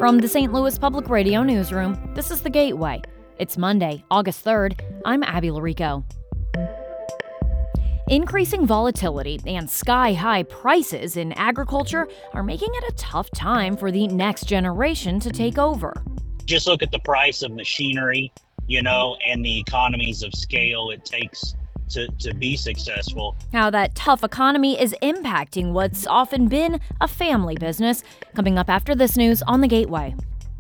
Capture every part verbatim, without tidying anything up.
From the Saint Louis Public Radio Newsroom, this is The Gateway. It's Monday, August third. I'm Abby Larico. Increasing volatility and sky-high prices in agriculture are making it a tough time for the next generation to take over. Just look at the price of machinery, you know, and the economies of scale it takes to, to be successful. How that tough economy is impacting what's often been a family business. Coming up after this news on The Gateway.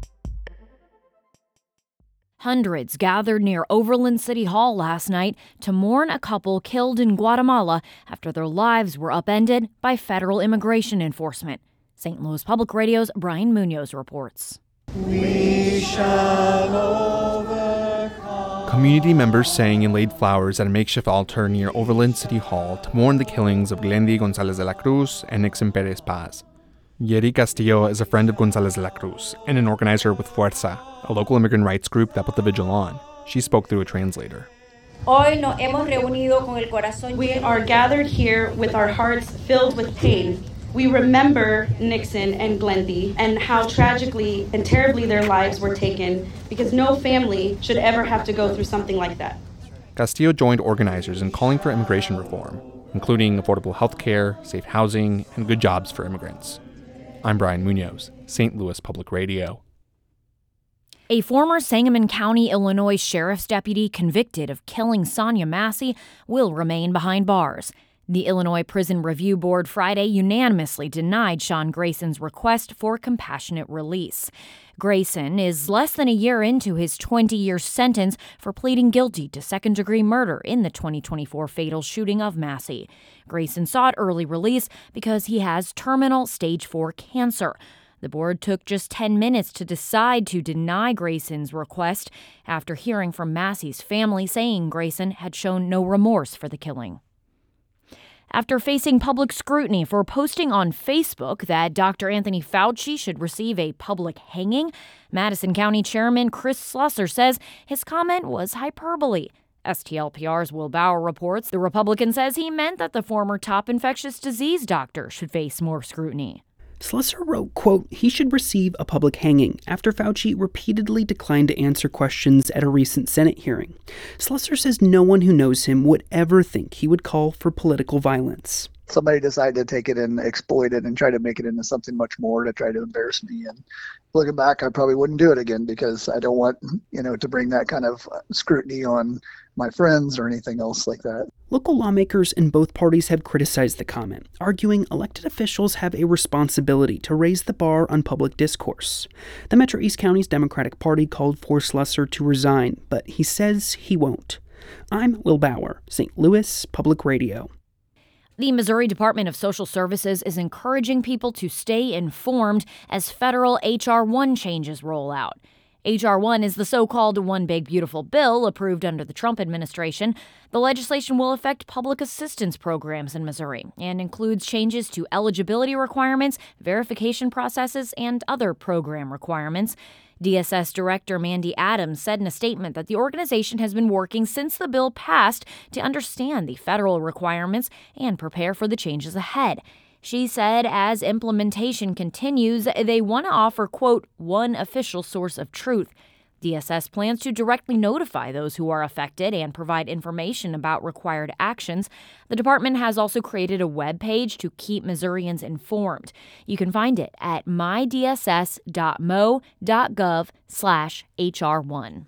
Hundreds gathered near Overland City Hall last night to mourn a couple killed in Guatemala after their lives were upended by federal immigration enforcement. Saint Louis Public Radio's Brian Munoz reports. We shall overcome. Community members sang and laid flowers at a makeshift altar near Overland City Hall to mourn the killings of Glendy Gonzalez de la Cruz and Nixon Perez Paz. Yeri Castillo is a friend of Gonzalez de la Cruz and an organizer with Fuerza, a local immigrant rights group that put the vigil on. She spoke through a translator. Hoy nos hemos reunido con el corazón. We are gathered here with our hearts filled with pain. We remember Nixon and Glendy and how tragically and terribly their lives were taken, because no family should ever have to go through something like that. Castillo joined organizers in calling for immigration reform, including affordable health care, safe housing, and good jobs for immigrants. I'm Brian Munoz, Saint Louis Public Radio. A former Sangamon County, Illinois sheriff's deputy convicted of killing Sonia Massey will remain behind bars. The Illinois Prison Review Board Friday unanimously denied Sean Grayson's request for compassionate release. Grayson is less than a year into his twenty-year sentence for pleading guilty to second-degree murder in the twenty twenty-four fatal shooting of Massey. Grayson sought early release because he has terminal stage four cancer. The board took just ten minutes to decide to deny Grayson's request after hearing from Massey's family saying Grayson had shown no remorse for the killing. After facing public scrutiny for posting on Facebook that Doctor Anthony Fauci should receive a public hanging, Madison County Chairman Chris Slusser says his comment was hyperbole. S T L P R's Will Bauer reports the Republican says he meant that the former top infectious disease doctor should face more scrutiny. Slusser wrote, quote, he should receive a public hanging after Fauci repeatedly declined to answer questions at a recent Senate hearing. Slusser says no one who knows him would ever think he would call for political violence. Somebody decided to take it and exploit it and try to make it into something much more to try to embarrass me. And looking back, I probably wouldn't do it again because I don't want, you know, to bring that kind of scrutiny on my friends or anything else like that. Local lawmakers in both parties have criticized the comment, arguing elected officials have a responsibility to raise the bar on public discourse. The Metro East County's Democratic Party called for Slusser to resign, but he says he won't. I'm Will Bauer, Saint Louis Public Radio. The Missouri Department of Social Services is encouraging people to stay informed as federal H R one changes roll out. H R one is the so-called One Big Beautiful Bill approved under the Trump administration. The legislation will affect public assistance programs in Missouri and includes changes to eligibility requirements, verification processes, and other program requirements. D S S Director Mandy Adams said in a statement that the organization has been working since the bill passed to understand the federal requirements and prepare for the changes ahead. She said as implementation continues, they want to offer, quote, one official source of truth. D S S plans to directly notify those who are affected and provide information about required actions. The department has also created a web page to keep Missourians informed. You can find it at my d s s dot m o dot gov slash H R one.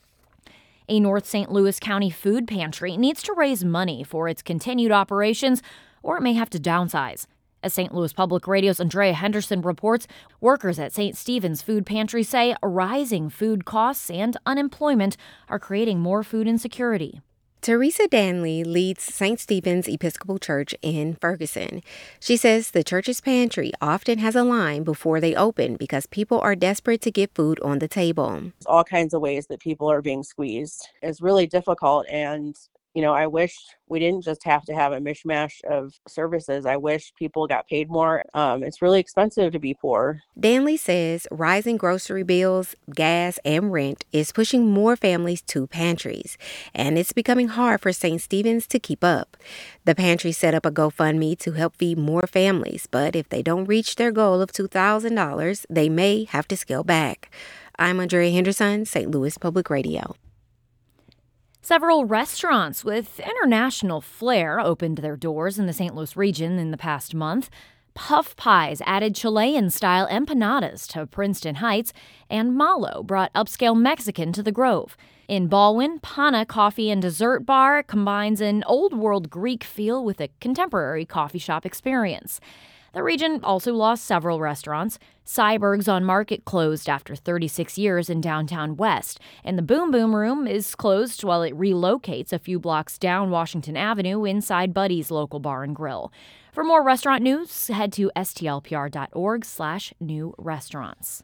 A North Saint Louis County food pantry needs to raise money for its continued operations, or it may have to downsize. As Saint Louis Public Radio's Andrea Henderson reports, workers at Saint Stephen's Food Pantry say rising food costs and unemployment are creating more food insecurity. Teresa Danley leads Saint Stephen's Episcopal Church in Ferguson. She says the church's pantry often has a line before they open because people are desperate to get food on the table. All kinds of ways that people are being squeezed. It's really difficult, and You know, I wish we didn't just have to have a mishmash of services. I wish people got paid more. Um, it's really expensive to be poor. Danley says rising grocery bills, gas, and rent is pushing more families to pantries, and it's becoming hard for Saint Stephen's to keep up. The pantry set up a GoFundMe to help feed more families, but if they don't reach their goal of two thousand dollars, they may have to scale back. I'm Andrea Henderson, Saint Louis Public Radio. Several restaurants with international flair opened their doors in the Saint Louis region in the past month. Puff Pies added Chilean-style empanadas to Princeton Heights, and Malo brought upscale Mexican to the Grove. In Baldwin, Pana Coffee and Dessert Bar combines an old-world Greek feel with a contemporary coffee shop experience. The region also lost several restaurants. Cyberg's on Market closed after thirty-six years in downtown West, and the Boom Boom Room is closed while it relocates a few blocks down Washington Avenue inside Buddy's local bar and grill. For more restaurant news, head to S T L P R dot org slash new restaurants.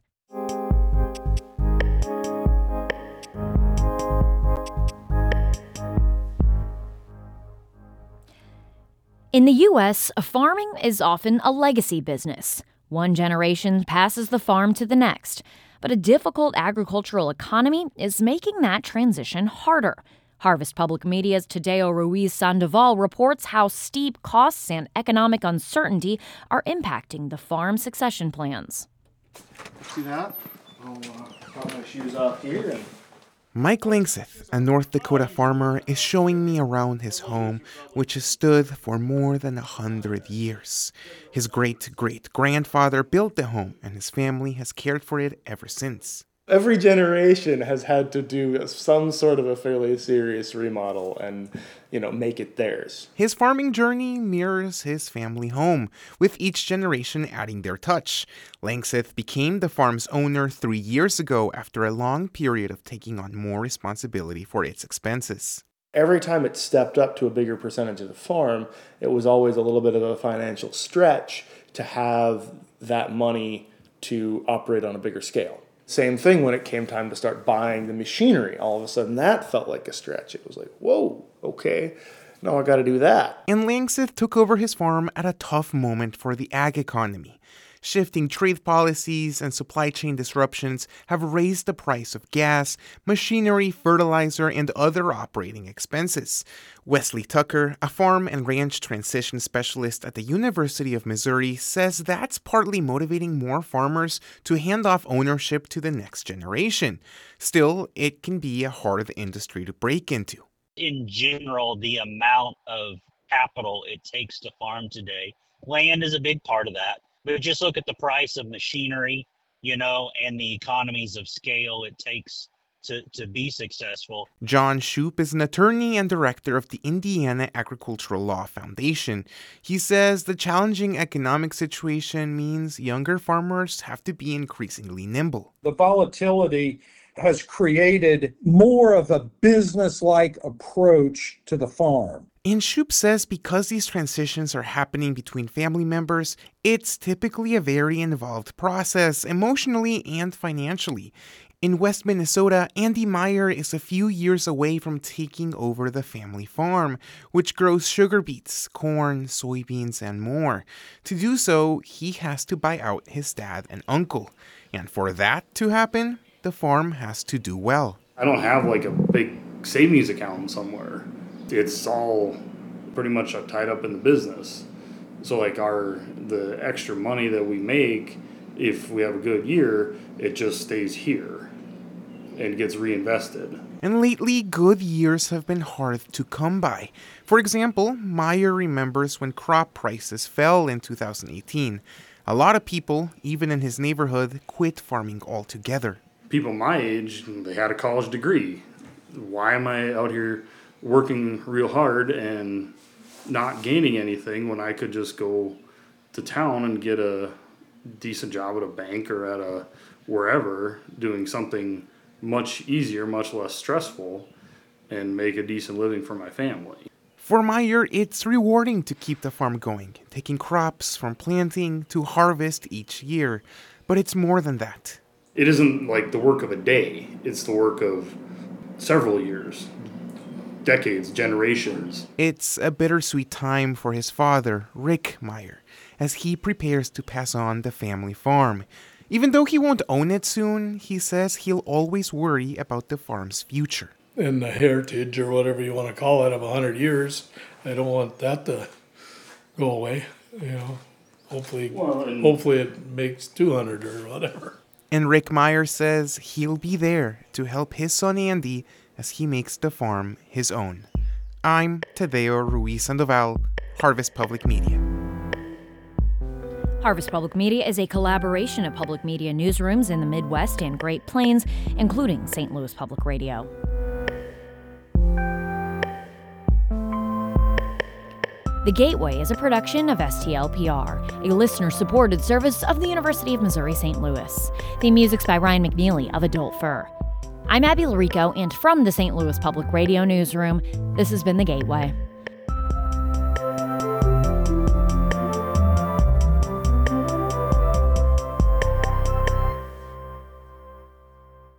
In the U S, farming is often a legacy business. One generation passes the farm to the next, but a difficult agricultural economy is making that transition harder. Harvest Public Media's Tadeo Ruiz Sandoval reports how steep costs and economic uncertainty are impacting the farm succession plans. See that? I'll uh, put my shoes off here and... Mike Langseth, a North Dakota farmer, is showing me around his home, which has stood for more than a hundred years. His great-great-grandfather built the home, and his family has cared for it ever since. Every generation has had to do some sort of a fairly serious remodel and, you know, make it theirs. His farming journey mirrors his family home, with each generation adding their touch. Langseth became the farm's owner three years ago after a long period of taking on more responsibility for its expenses. Every time it stepped up to a bigger percentage of the farm, it was always a little bit of a financial stretch to have that money to operate on a bigger scale. Same thing when it came time to start buying the machinery. All of a sudden, that felt like a stretch. It was like, whoa, okay, now I got to do that. And Langseth took over his farm at a tough moment for the ag economy. Shifting trade policies and supply chain disruptions have raised the price of gas, machinery, fertilizer, and other operating expenses. Wesley Tucker, a farm and ranch transition specialist at the University of Missouri, says that's partly motivating more farmers to hand off ownership to the next generation. Still, it can be a hard industry to break into. In general, the amount of capital it takes to farm today, land is a big part of that. But just look at the price of machinery, you know, and the economies of scale it takes to, to be successful. John Shoup is an attorney and director of the Indiana Agricultural Law Foundation. He says the challenging economic situation means younger farmers have to be increasingly nimble. The volatility has created more of a business-like approach to the farm. And Shoup says because these transitions are happening between family members, it's typically a very involved process, emotionally and financially. In West Minnesota, Andy Meyer is a few years away from taking over the family farm, which grows sugar beets, corn, soybeans, and more. To do so, he has to buy out his dad and uncle. And for that to happen, the farm has to do well. I don't have like a big savings account somewhere. It's all pretty much tied up in the business. So like our the extra money that we make, if we have a good year, it just stays here and gets reinvested. And lately, good years have been hard to come by. For example, Meyer remembers when crop prices fell in two thousand eighteen. A lot of people, even in his neighborhood, quit farming altogether. People my age, they had a college degree. Why am I out here working real hard and not gaining anything when I could just go to town and get a decent job at a bank or at a wherever, doing something much easier, much less stressful, and make a decent living for my family. For Meyer, it's rewarding to keep the farm going, taking crops from planting to harvest each year. But it's more than that. It isn't like the work of a day. It's the work of several years. decades, generations. It's a bittersweet time for his father, Rick Meyer, as he prepares to pass on the family farm. Even though he won't own it soon, he says he'll always worry about the farm's future. And the heritage, or whatever you want to call it, of one hundred years, I don't want that to go away. You know, hopefully, well, and- hopefully it makes two hundred or whatever. And Rick Meyer says he'll be there to help his son Andy as he makes the farm his own. I'm Tadeo Ruiz Sandoval, Harvest Public Media. Harvest Public Media is a collaboration of public media newsrooms in the Midwest and Great Plains, including Saint Louis Public Radio. The Gateway is a production of S T L P R, a listener-supported service of the University of Missouri-Saint Louis. The music's by Ryan McNeely of Adult Fur. I'm Abby Larico, and from the Saint Louis Public Radio newsroom, this has been The Gateway.